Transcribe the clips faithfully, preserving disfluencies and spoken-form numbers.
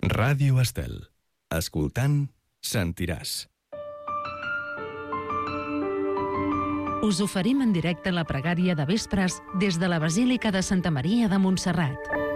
Ràdio Estel. Escoltant, sentiràs. Us oferim en directe la pregària de vespres des de la Basílica de Santa Maria de Montserrat.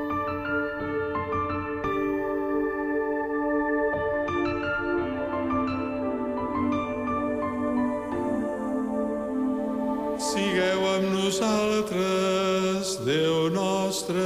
Sigueu amb nosaltres, Déu nostre.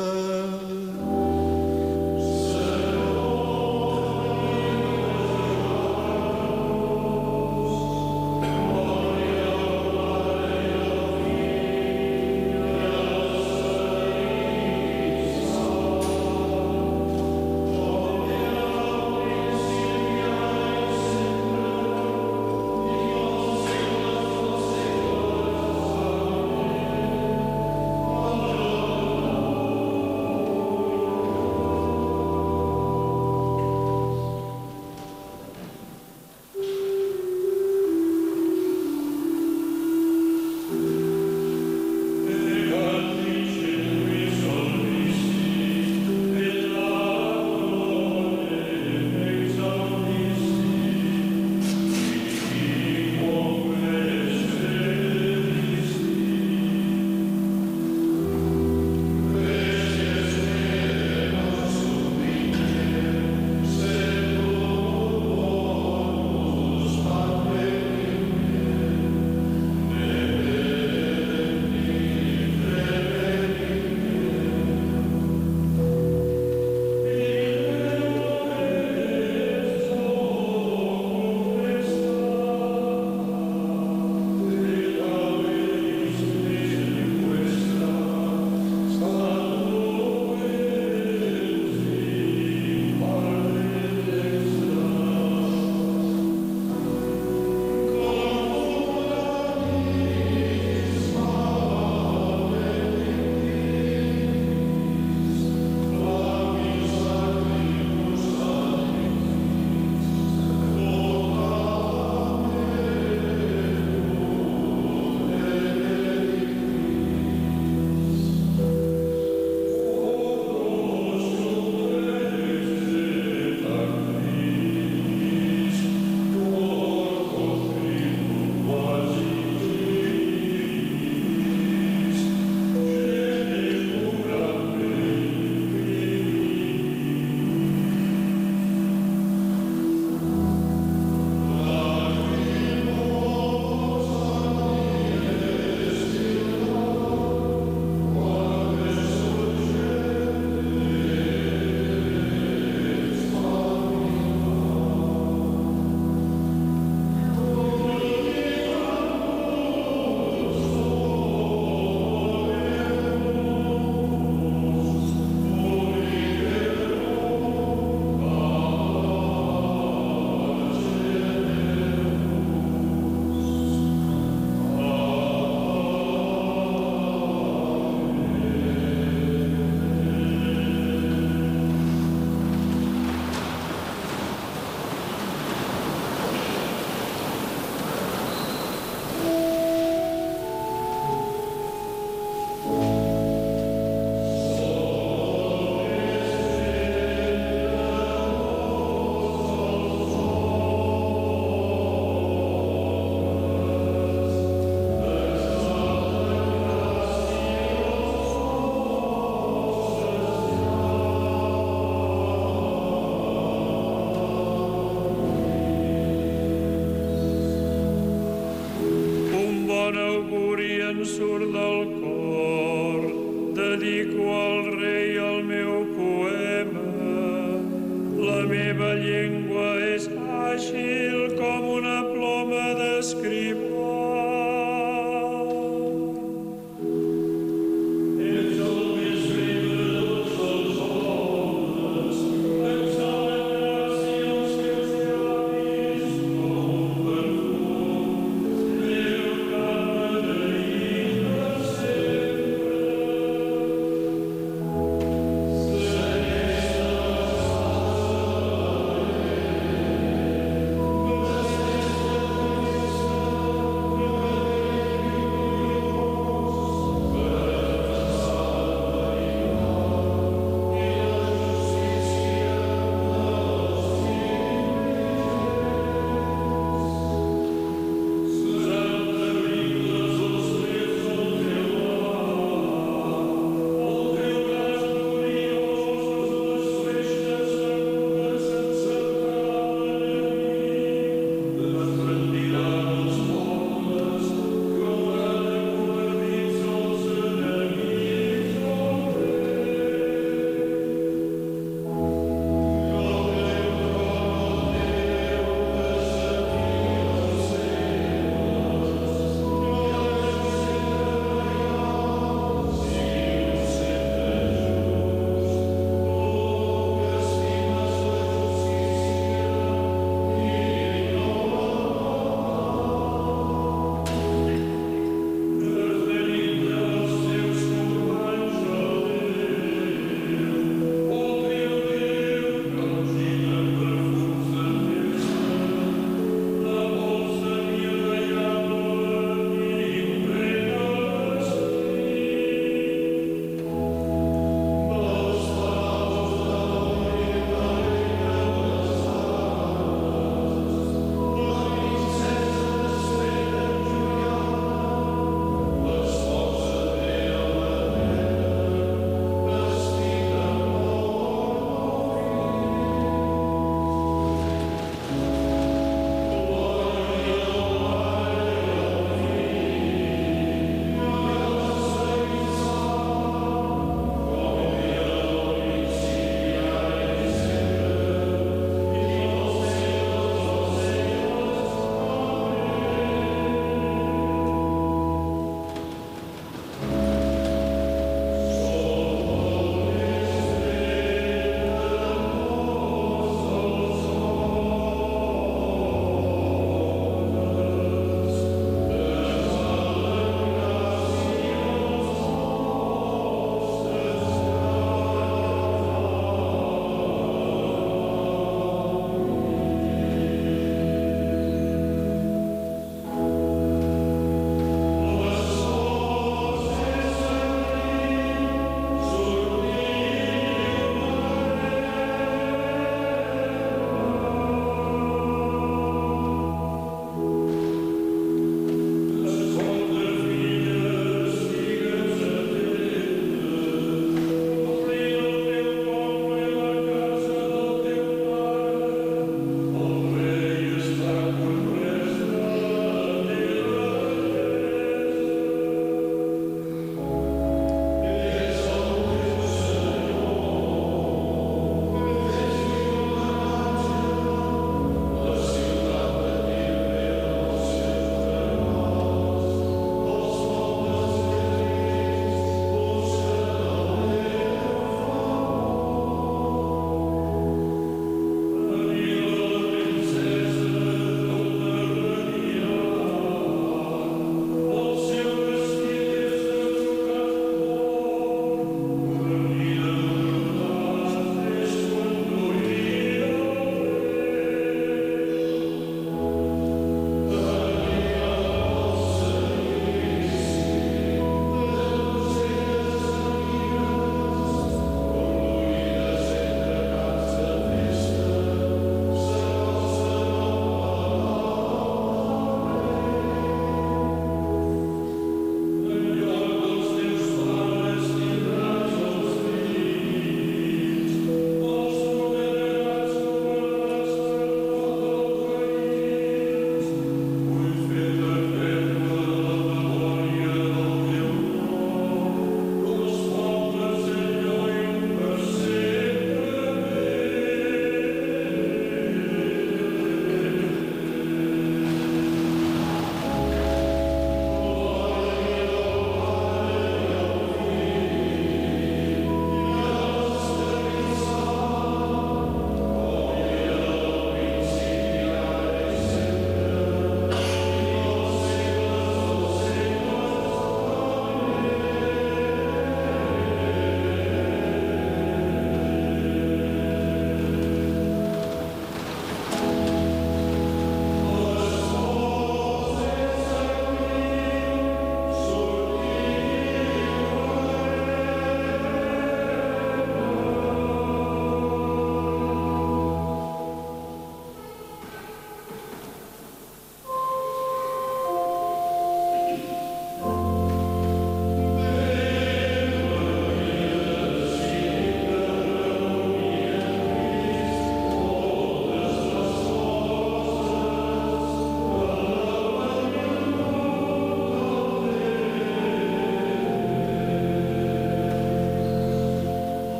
em surt del cor, dedico al rei el meu poema. La meva llengua és àgil com una ploma d'escriptor.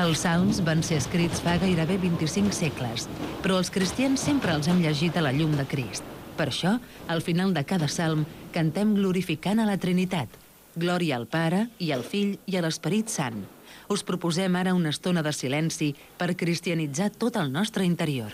Els salms van ser escrits fa gairebé vint-i-cinc segles, però els cristians sempre els hem llegit a la llum de Crist. Per això, al final de cada salm, cantem glorificant a la Trinitat. Glòria al Pare, i al Fill, i a l'Esperit Sant. Us proposem ara una estona de silenci per cristianitzar tot el nostre interior.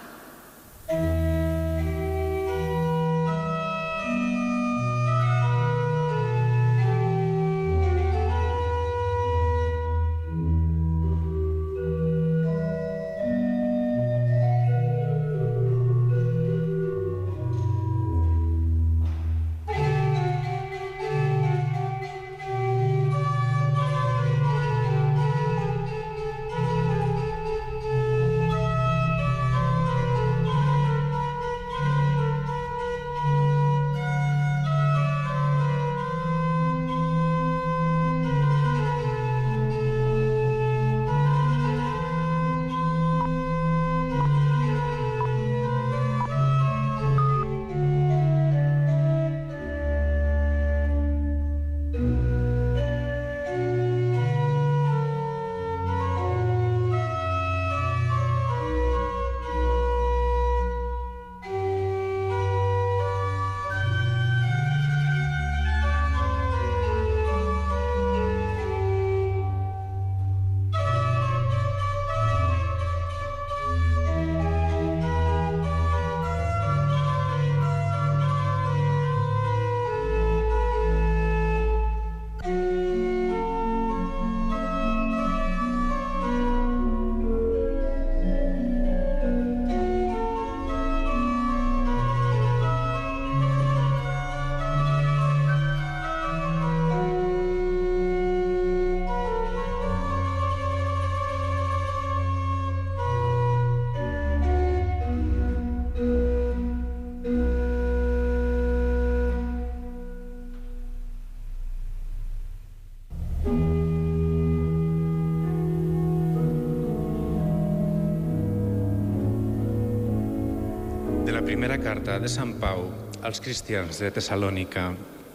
Primera carta de Sant Pau als cristians de Tessalònica.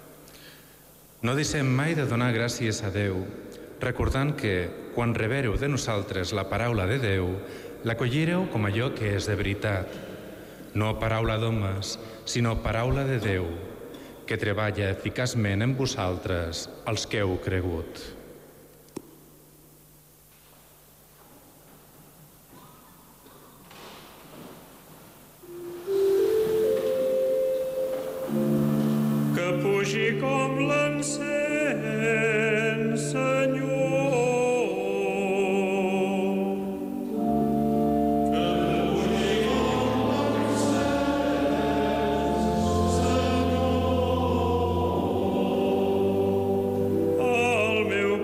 No deixem mai de donar gràcies a Déu, recordant que, quan rebereu de nosaltres la paraula de Déu, l'acollireu com allò que és de veritat. No paraula d'homes, sinó paraula de Déu, que treballa eficaçment en vosaltres, els que heu cregut. Pugi com l'encens, Senyor. Que pugi com l'encens, Senyor. El meu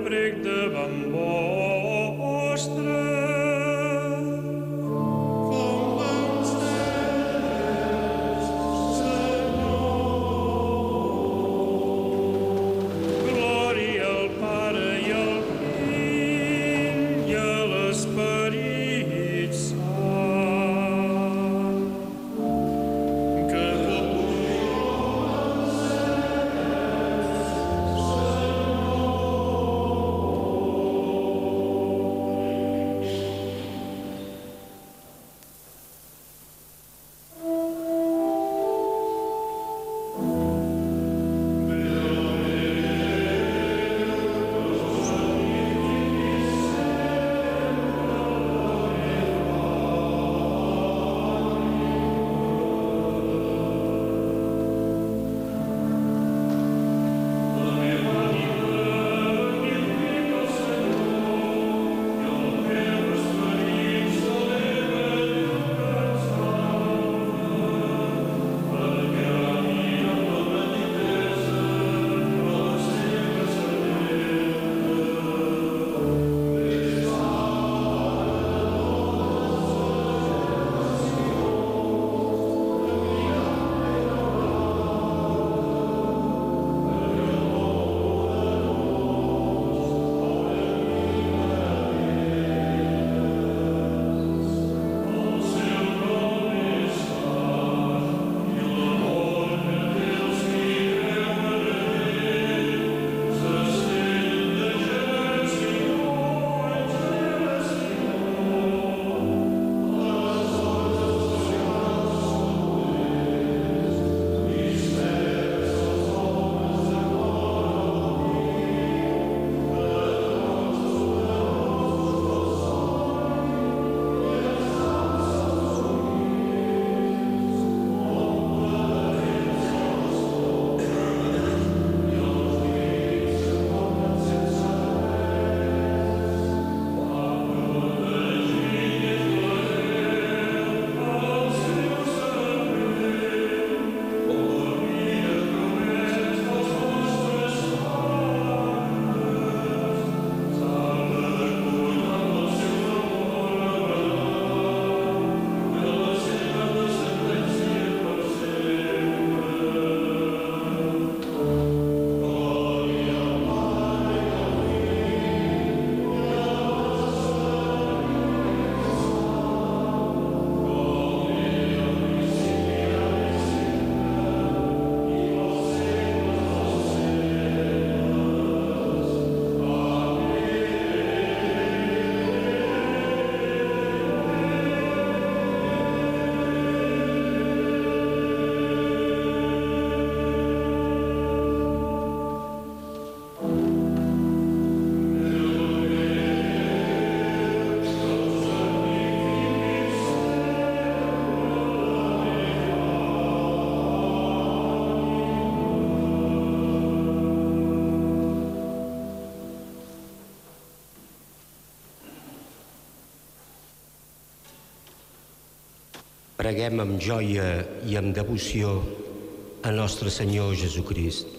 Preguem amb joia i amb devoció a Nostre Senyor Jesucrist.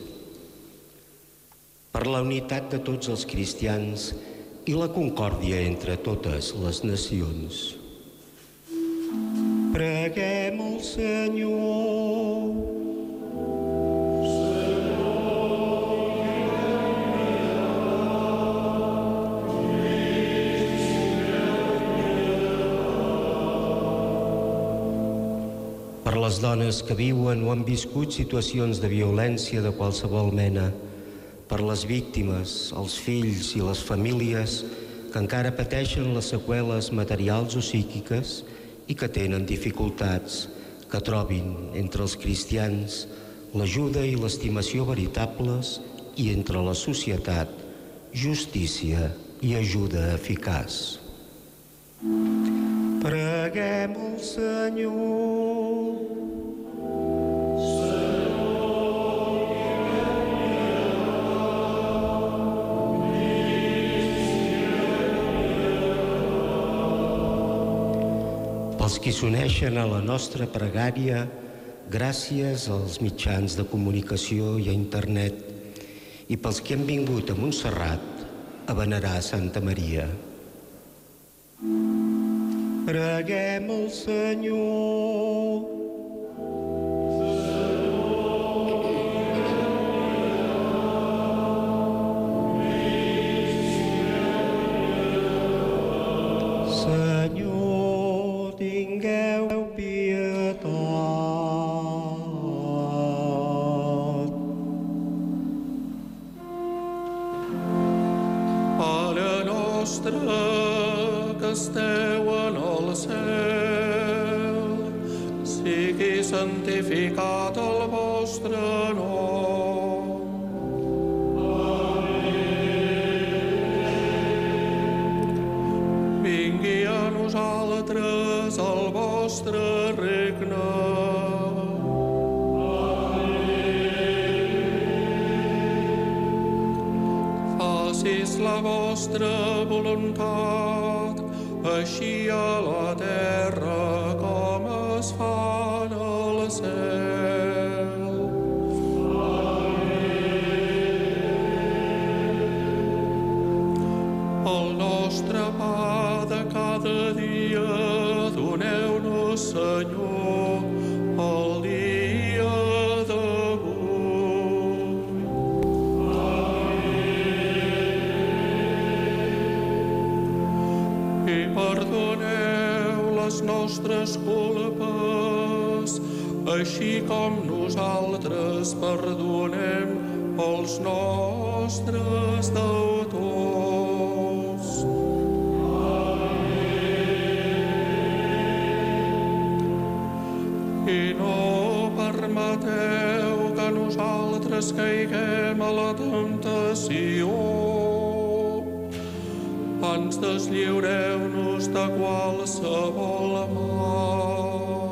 Per la unitat de tots els cristians i la concòrdia entre totes les nacions. Preguem al Senyor. Per les dones que viuen o han viscut situacions de violència de qualsevol mena, per les víctimes, els fills i les famílies que encara pateixen les seqüeles materials o psíquiques i que tenen dificultats, que trobin entre els cristians l'ajuda i l'estimació veritables i entre la societat justícia i ajuda eficaç. Preguem al Senyor. Els qui s'uneixen a la nostra pregària gràcies als mitjans de comunicació i a internet i pels que han vingut a Montserrat a venerar Santa Maria. Preguem al Senyor. Senyor, tingueu pietat. Pare nostre que esteu en el cel, sigui santificat el vostre nom. Vingui a nosaltres el vostre regne. Facis la vostra voluntat, així a la terra com es fa en el cel. El nostre pa de cada dia doneu-nos, Senyor, el dia d'avui. I perdoneu les nostres culpes, així com nosaltres perdonem els nostres deutors. I no permeteu que nosaltres caiguem a la temptació. Ens deslliureu-nos de qualsevol mal.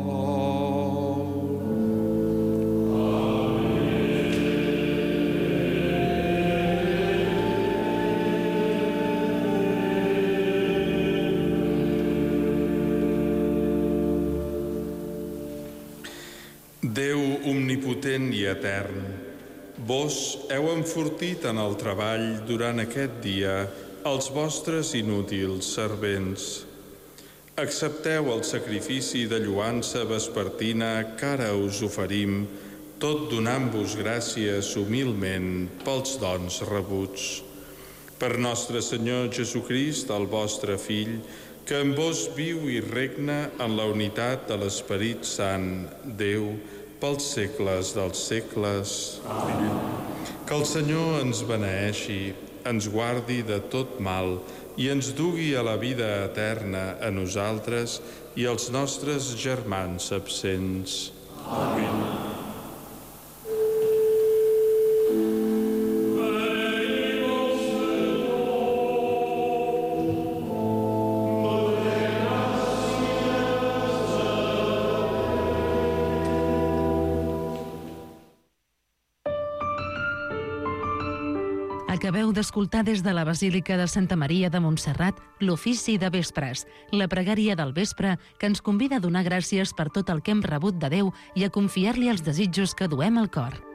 Déu omnipotent i etern, vos heu enfortit en el treball durant aquest dia els vostres inútils servents. Accepteu el sacrifici de lloança vespertina que ara us oferim, tot donant-vos gràcies humilment pels dons rebuts. Per nostre Senyor Jesucrist, el vostre Fill, que en vos viu i regna en la unitat de l'Esperit Sant, Déu, pels segles dels segles. Amén. Que el Senyor ens beneeixi, ens guardi de tot mal i ens dugui a la vida eterna a nosaltres i als nostres germans absents. Amén. Acabeu d'escoltar des de la Basílica de Santa Maria de Montserrat l'ofici de vespres, la pregària del vespre que ens convida a donar gràcies per tot el que hem rebut de Déu i a confiar-li els desitjos que duem al cor.